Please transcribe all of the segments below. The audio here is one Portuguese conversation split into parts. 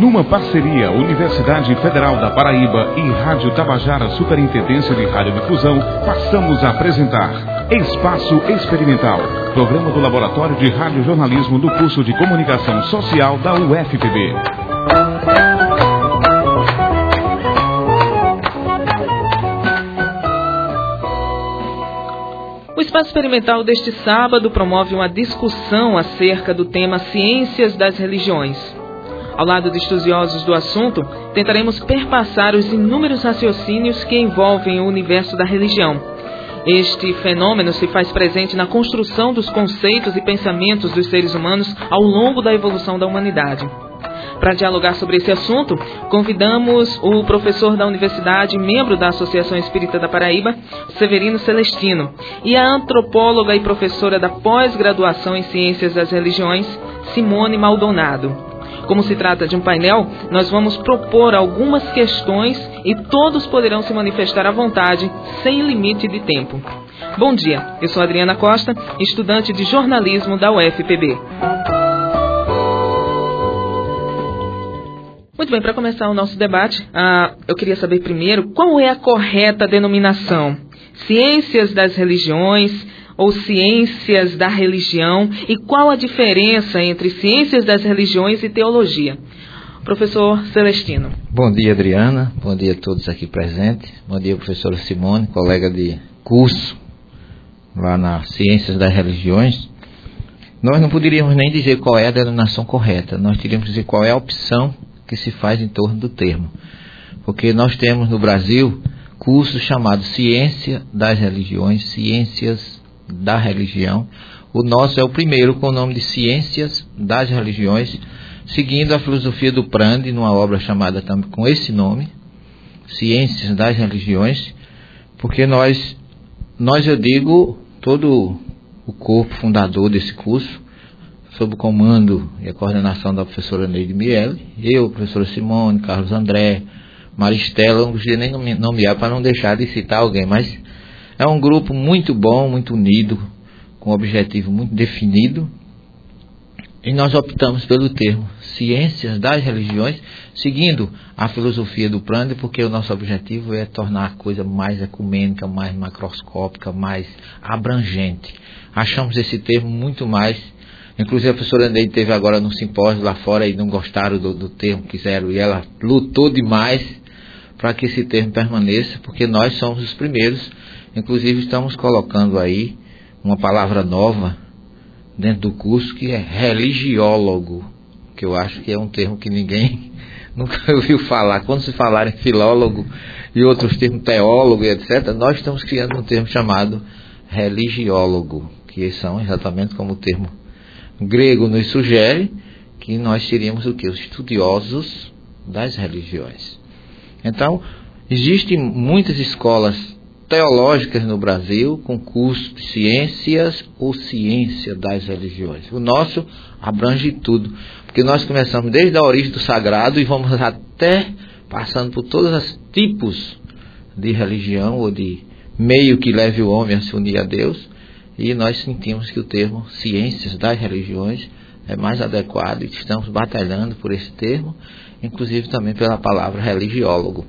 Numa parceria Universidade Federal da Paraíba e Rádio Tabajara Superintendência de Radiodifusão, passamos a apresentar Espaço Experimental, programa do Laboratório de Radiojornalismo do curso de Comunicação Social da UFPB. O Espaço Experimental deste sábado promove uma discussão acerca do tema Ciências das Religiões. Ao lado de estudiosos do assunto, tentaremos perpassar os inúmeros raciocínios que envolvem o universo da religião. Este fenômeno se faz presente na construção dos conceitos e pensamentos dos seres humanos ao longo da evolução da humanidade. Para dialogar sobre esse assunto, convidamos o professor da universidade, membro da Associação Espírita da Paraíba, Severino Celestino, e a antropóloga e professora da pós-graduação em Ciências das Religiões, Simone Maldonado. Como se trata de um painel, nós vamos propor algumas questões e todos poderão se manifestar à vontade, sem limite de tempo. Bom dia, eu sou Adriana Costa, estudante de jornalismo da UFPB. Muito bem, para começar o nosso debate, eu queria saber primeiro qual é a correta denominação: Ciências das Religiões ou Ciências da Religião, e qual a diferença entre Ciências das Religiões e Teologia? Professor Celestino. Bom dia, Adriana. Bom dia a todos aqui presentes. Bom dia, professora Simone, colega de curso lá na Ciências das Religiões. Nós não poderíamos nem dizer qual é a denominação correta, nós teríamos que dizer qual é a opção que se faz em torno do termo. Porque nós temos no Brasil cursos chamados Ciência das Religiões, Ciências da Religião. O nosso é o primeiro com o nome de Ciências das Religiões, seguindo a filosofia do Prandi, numa obra chamada também com esse nome, Ciências das Religiões, porque nós eu digo, todo o corpo fundador desse curso, sob o comando e a coordenação da professora Neide Miele, eu, professora Simone, Carlos André, Maristela, não gostaria nem nomear para não deixar de citar alguém, mas é um grupo muito bom, muito unido, com um objetivo muito definido, e nós optamos pelo termo Ciências das Religiões, seguindo a filosofia do Prandi, porque o nosso objetivo é tornar a coisa mais ecumênica, mais macroscópica, mais abrangente. Achamos esse termo muito mais. Inclusive a professora Neide teve agora num simpósio lá fora e não gostaram do termo, quiseram, e ela lutou demais para que esse termo permaneça, porque nós somos os primeiros. Inclusive estamos colocando aí uma palavra nova dentro do curso, que é religiólogo, que eu acho que é um termo que ninguém nunca ouviu falar. Quando se falar em filólogo e outros termos, teólogo e etc., nós estamos criando um termo chamado religiólogo, que são exatamente como o termo grego nos sugere, que nós seríamos o quê? Os estudiosos das religiões. Então, existem muitas escolas teológicas no Brasil, com curso de ciências ou ciência das religiões. O nosso abrange tudo, porque nós começamos desde a origem do sagrado e vamos até passando por todos os tipos de religião ou de meio que leve o homem a se unir a Deus, e nós sentimos que o termo ciências das religiões é mais adequado e estamos batalhando por esse termo, inclusive também pela palavra religiólogo.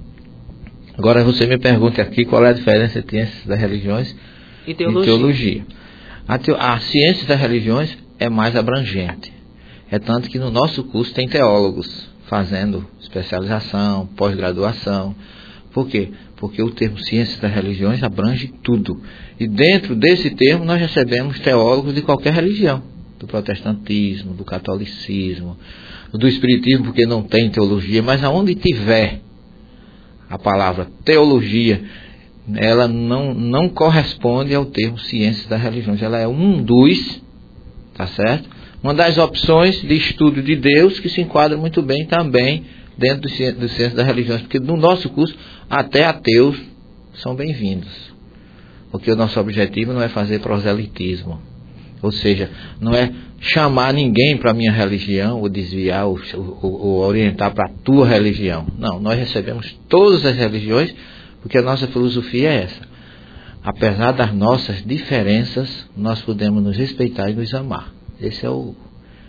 Agora você me pergunta aqui qual é a diferença entre ciências das religiões e teologia. A ciência das religiões é mais abrangente. É tanto que no nosso curso tem teólogos fazendo especialização, pós-graduação. Por quê? Porque o termo ciências das religiões abrange tudo. E dentro desse termo nós recebemos teólogos de qualquer religião. Do protestantismo, do catolicismo, do espiritismo, porque não tem teologia, mas aonde tiver a palavra teologia, ela não corresponde ao termo ciências das religiões. Ela é um dos, tá certo? Uma das opções de estudo de Deus que se enquadra muito bem também dentro do ciências das religiões, porque no nosso curso até ateus são bem-vindos, porque o nosso objetivo não é fazer proselitismo, ou seja, não é chamar ninguém para a minha religião ou desviar ou orientar para a tua religião. Não, nós recebemos todas as religiões, porque a nossa filosofia é essa: apesar das nossas diferenças, nós podemos nos respeitar e nos amar. Esse é o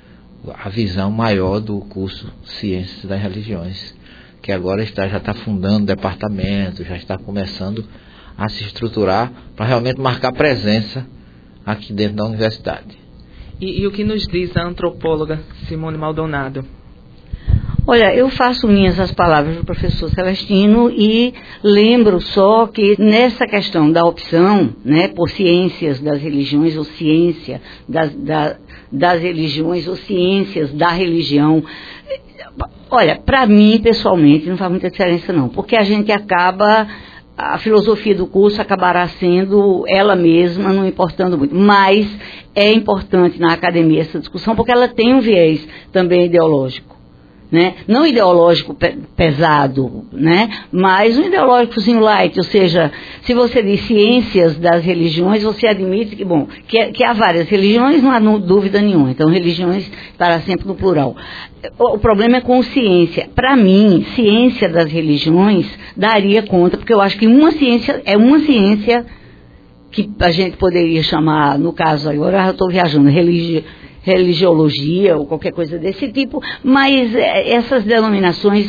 a visão maior do curso Ciências das Religiões, que agora já está fundando departamento, já está começando a se estruturar para realmente marcar presença aqui dentro da universidade. E o que nos diz a antropóloga Simone Maldonado? Olha, eu faço minhas as palavras do professor Celestino e lembro só que nessa questão da opção, né, por ciências das religiões ou ciência das religiões ou ciências da religião, olha, para mim, pessoalmente, não faz muita diferença não, porque a gente a filosofia do curso acabará sendo ela mesma, não importando muito, mas é importante na academia essa discussão porque ela tem um viés também ideológico. Né? Não ideológico pesado, né? Mas um ideológicozinho light, ou seja, se você diz ciências das religiões, você admite que há várias religiões, não há dúvida nenhuma, então religiões para sempre no plural. O problema é com ciência. Para mim, ciência das religiões daria conta, porque eu acho que uma ciência é uma ciência que a gente poderia chamar, no caso agora eu estou viajando, religiologia ou qualquer coisa desse tipo, mas essas denominações,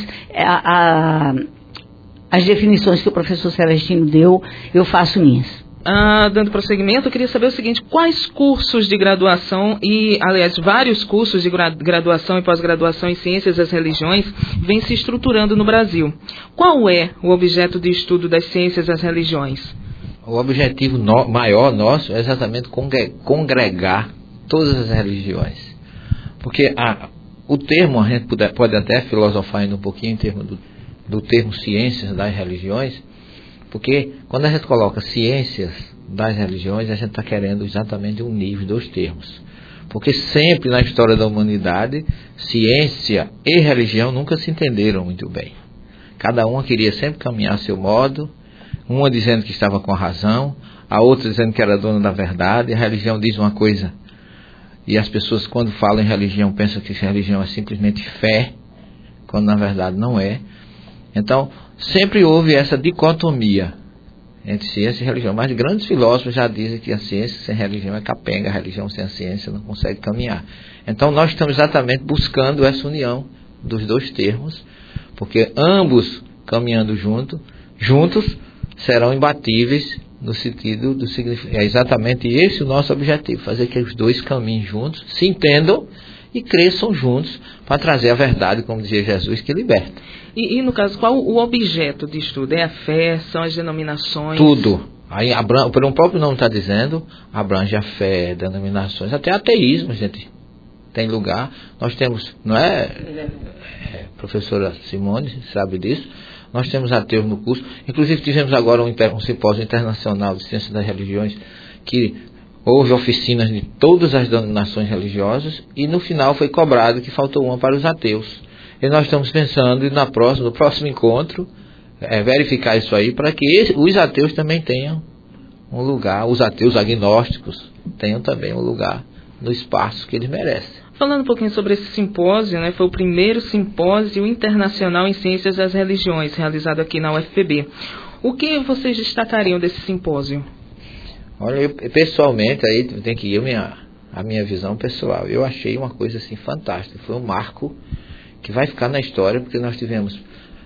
as definições que o professor Celestino deu, eu faço minhas. Dando prosseguimento, eu queria saber o seguinte: quais cursos de graduação aliás, vários cursos de graduação e pós-graduação em Ciências das Religiões vêm se estruturando no Brasil? Qual é o objeto de estudo das Ciências das Religiões? O objetivo maior nosso é exatamente congregar todas as religiões, porque o termo, a gente pode até filosofar ainda um pouquinho em termos do termo ciências das religiões, porque quando a gente coloca ciências das religiões, a gente está querendo exatamente unir os dois termos, porque sempre na história da humanidade, ciência e religião nunca se entenderam muito bem, cada uma queria sempre caminhar a seu modo, uma dizendo que estava com a razão, a outra dizendo que era dona da verdade. A religião diz uma coisa e as pessoas, quando falam em religião, pensam que religião é simplesmente fé, quando na verdade não é. Então, sempre houve essa dicotomia entre ciência e religião. Mas grandes filósofos já dizem que a ciência sem religião é capenga, a religião sem a ciência não consegue caminhar. Então, nós estamos exatamente buscando essa união dos dois termos, porque ambos caminhando juntos serão imbatíveis no sentido do significado. É exatamente esse o nosso objetivo, fazer que os dois caminhem juntos, se entendam e cresçam juntos para trazer a verdade, como dizia Jesus, que liberta. E no caso, qual o objeto de estudo? É a fé? São as denominações? Tudo. Aí, pelo próprio nome está dizendo, abrange a fé, denominações, até ateísmo, gente, tem lugar. Nós temos, não é? Professora Simone sabe disso. Nós temos ateus no curso. Inclusive tivemos agora um simpósio internacional de Ciências das Religiões, que houve oficinas de todas as denominações religiosas e no final foi cobrado que faltou uma para os ateus. E nós estamos pensando no próximo encontro, verificar isso aí para que os ateus também tenham um lugar, os ateus agnósticos tenham também um lugar no espaço que eles merecem. Falando um pouquinho sobre esse simpósio, né, foi o primeiro simpósio internacional em Ciências das Religiões, realizado aqui na UFPB. O que vocês destacariam desse simpósio? Olha, eu, pessoalmente, aí tem que ir a minha visão pessoal. Eu achei uma coisa assim fantástica. Foi um marco que vai ficar na história, porque nós tivemos...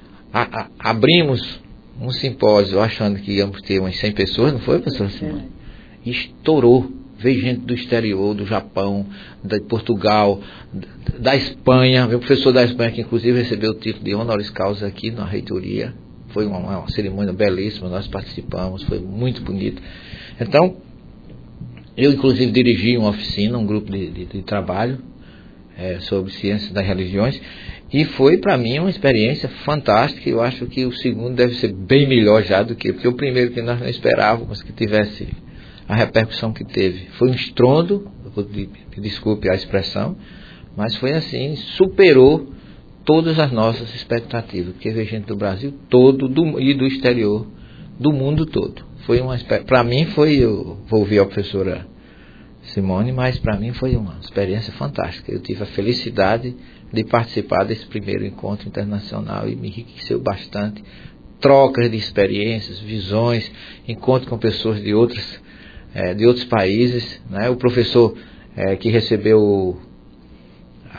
abrimos um simpósio achando que íamos ter umas 100 pessoas, não foi, professor Simone? E estourou. Veio gente do exterior, do Japão, de Portugal, da Espanha. Meu professor da Espanha, que inclusive recebeu o título de honoris causa aqui na reitoria. Foi uma cerimônia belíssima, nós participamos, foi muito bonito. Então, eu inclusive dirigi uma oficina, um grupo de trabalho sobre ciências das religiões. E foi para mim uma experiência fantástica. Eu acho que o segundo deve ser bem melhor já do que... Porque o primeiro que nós não esperávamos que tivesse... a repercussão que teve. Foi um estrondo, desculpe a expressão, mas foi assim, superou todas as nossas expectativas, porque veio gente do Brasil todo e do exterior, do mundo todo. Para mim eu vou ouvir a professora Simone, mas para mim foi uma experiência fantástica. Eu tive a felicidade de participar desse primeiro encontro internacional e me enriqueceu bastante. Trocas de experiências, visões, encontro com pessoas de outros países, né? O professor que recebeu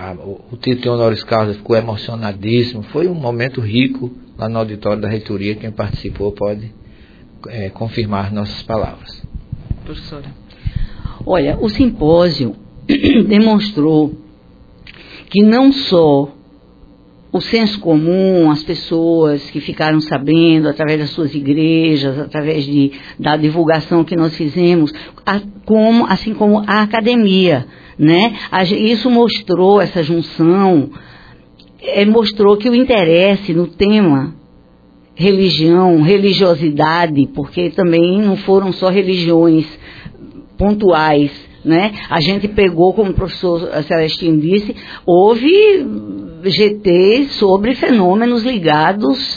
o título honoris causa ficou emocionadíssimo. Foi um momento rico lá no auditório da reitoria. Quem participou pode confirmar nossas palavras. Professora. Olha, o simpósio demonstrou que não só o senso comum, as pessoas que ficaram sabendo através das suas igrejas, através da divulgação que nós fizemos, assim como a academia, né? Isso mostrou, essa junção, mostrou que o interesse no tema religião, religiosidade, porque também não foram só religiões pontuais, né? A gente pegou, como o professor Celestino disse, houve GT sobre fenômenos ligados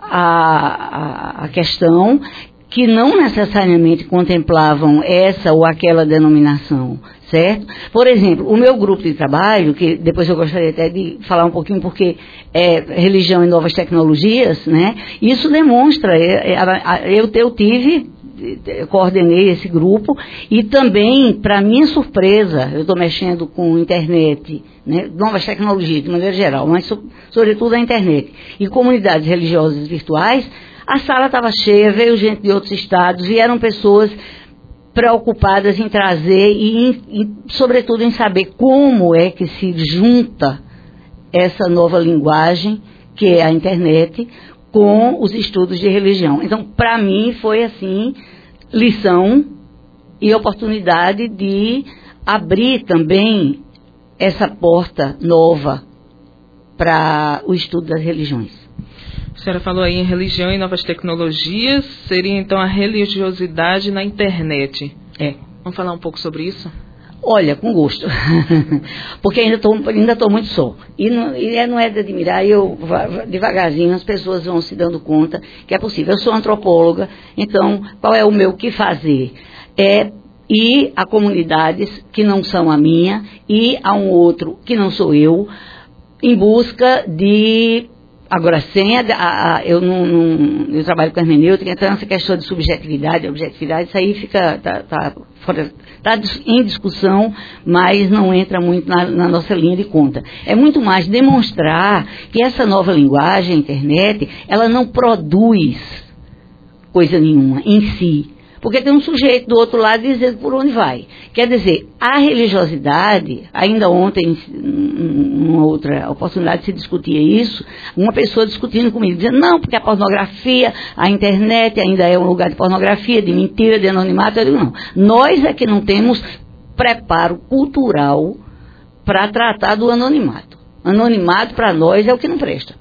à questão que não necessariamente contemplavam essa ou aquela denominação, certo? Por exemplo, o meu grupo de trabalho, que depois eu gostaria até de falar um pouquinho porque é religião e novas tecnologias, né? Isso demonstra, eu coordenei esse grupo e também, para minha surpresa, eu estou mexendo com internet, né, novas tecnologias de maneira geral, mas sobretudo a internet e comunidades religiosas virtuais. A sala estava cheia, veio gente de outros estados, vieram pessoas preocupadas em trazer e sobretudo em saber como é que se junta essa nova linguagem, que é a internet, com os estudos de religião. Então, para mim, foi assim, lição e oportunidade de abrir também essa porta nova para o estudo das religiões. A senhora falou aí em religião e novas tecnologias, seria então a religiosidade na internet. Vamos falar um pouco sobre isso? Olha, com gosto, porque ainda estou muito só. E não é de admirar, devagarzinho as pessoas vão se dando conta que é possível. Eu sou antropóloga, então qual é o meu que fazer? É ir a comunidades que não são a minha, ir a um outro que não sou eu, em busca de... Agora, eu trabalho com hermenêutica, então essa questão de subjetividade, objetividade, isso aí está em discussão, mas não entra muito na nossa linha de conta. É muito mais demonstrar que essa nova linguagem, a internet, ela não produz coisa nenhuma em si. Porque tem um sujeito do outro lado dizendo por onde vai. Quer dizer, a religiosidade, ainda ontem, numa outra oportunidade, se discutia isso, uma pessoa discutindo comigo, dizendo, não, porque a pornografia, a internet ainda é um lugar de pornografia, de mentira, de anonimato. Eu digo, não. Nós é que não temos preparo cultural para tratar do anonimato. Anonimato, para nós, é o que não presta.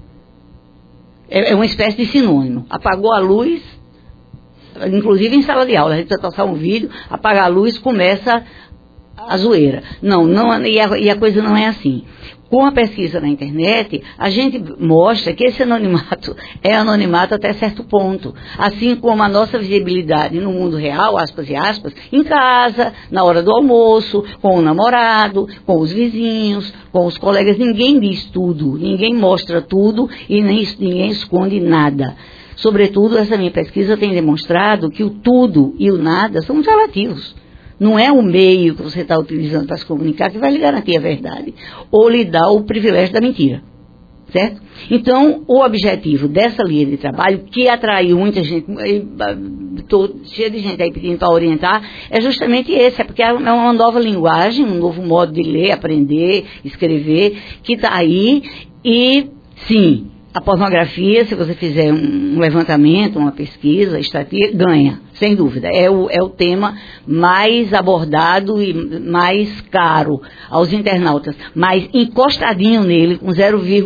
É uma espécie de sinônimo. Apagou a luz... Inclusive em sala de aula, a gente vai passar um vídeo, apaga a luz, começa a zoeira. E a coisa não é assim. Com a pesquisa na internet, a gente mostra que esse anonimato é anonimato até certo ponto. Assim como a nossa visibilidade no mundo real, aspas e aspas, em casa, na hora do almoço, com o namorado, com os vizinhos, com os colegas. Ninguém diz tudo, ninguém mostra tudo e ninguém esconde nada. Sobretudo, essa minha pesquisa tem demonstrado que o tudo e o nada são relativos. Não é o meio que você está utilizando para se comunicar que vai lhe garantir a verdade ou lhe dar o privilégio da mentira. Certo? Então, o objetivo dessa linha de trabalho, que atraiu muita gente, estou cheia de gente aí pedindo para orientar, é justamente esse, é porque é uma nova linguagem, um novo modo de ler, aprender, escrever, que está aí e, sim, a pornografia, se você fizer um levantamento, uma pesquisa, estatística, ganha, sem dúvida. É o tema mais abordado e mais caro aos internautas. Mas encostadinho nele, com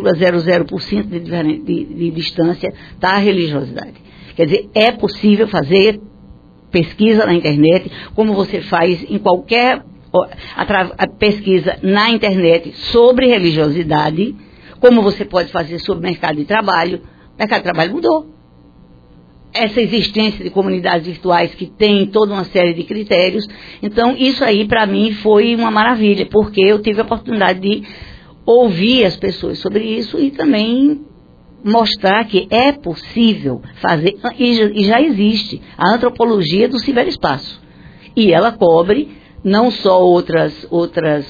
0,00% de distância, está a religiosidade. Quer dizer, é possível fazer pesquisa na internet, como você faz em qualquer pesquisa na internet sobre religiosidade, como você pode fazer sobre mercado de trabalho. O mercado de trabalho mudou. Essa existência de comunidades virtuais que tem toda uma série de critérios. Então, isso aí, para mim, foi uma maravilha, porque eu tive a oportunidade de ouvir as pessoas sobre isso e também mostrar que é possível fazer, e já existe, a antropologia do ciberespaço. E ela cobre não só outros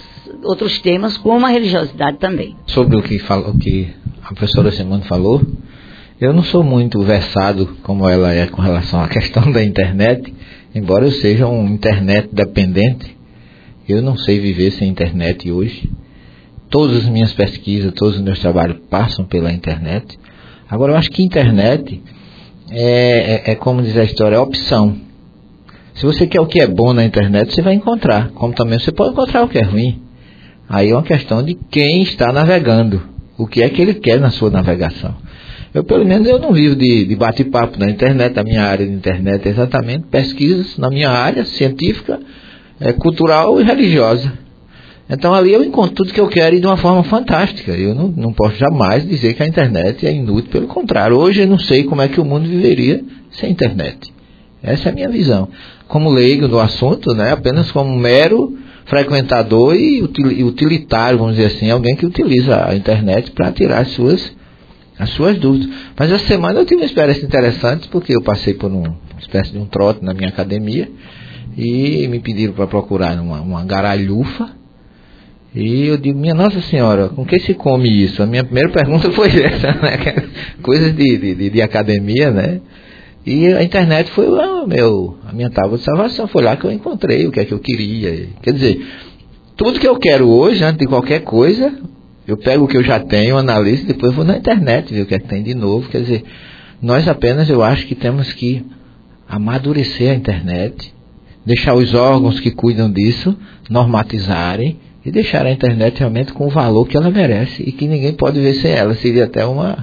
outros temas, como a religiosidade também. Sobre o que a professora Simone falou, eu não sou muito versado como ela é com relação à questão da internet, embora eu seja um internet dependente. Eu não sei viver sem internet hoje. Todas as minhas pesquisas, todos os meus trabalhos passam pela internet. Agora, eu acho que internet é como diz a história, é opção. Se você quer o que é bom na internet, você vai encontrar. Como também você pode encontrar o que é ruim. Aí é uma questão de quem está navegando. O que é que ele quer na sua navegação. Pelo menos, eu não vivo de bate-papo na internet. A minha área de internet é exatamente pesquisas na minha área científica, cultural e religiosa. Então ali eu encontro tudo que eu quero e de uma forma fantástica. Eu não posso jamais dizer que a internet é inútil, pelo contrário. Hoje eu não sei como é que o mundo viveria sem internet. Essa é a minha visão. Como leigo do assunto, né, apenas como mero frequentador e utilitário, vamos dizer assim, alguém que utiliza a internet para tirar as suas dúvidas. Mas essa semana eu tive uma experiência interessante, porque eu passei por uma espécie de um trote na minha academia e me pediram para procurar uma garalhufa. E eu digo, minha Nossa Senhora, com que se come isso? A minha primeira pergunta foi essa, né? Coisas de academia, né? E a internet foi a minha tábua de salvação. Foi lá que eu encontrei o que é que eu queria. Quer dizer, tudo que eu quero hoje, antes de qualquer coisa, eu pego o que eu já tenho, analiso, e depois vou na internet ver o que é que tem de novo. Quer dizer, nós apenas, eu acho que temos que amadurecer a internet, deixar os órgãos que cuidam disso normatizarem e deixar a internet realmente com o valor que ela merece e que ninguém pode ver sem ela. Seria até uma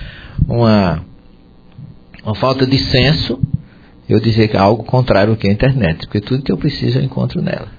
falta de senso eu dizer que é algo contrário ao que é a internet, porque tudo que eu preciso eu encontro nela.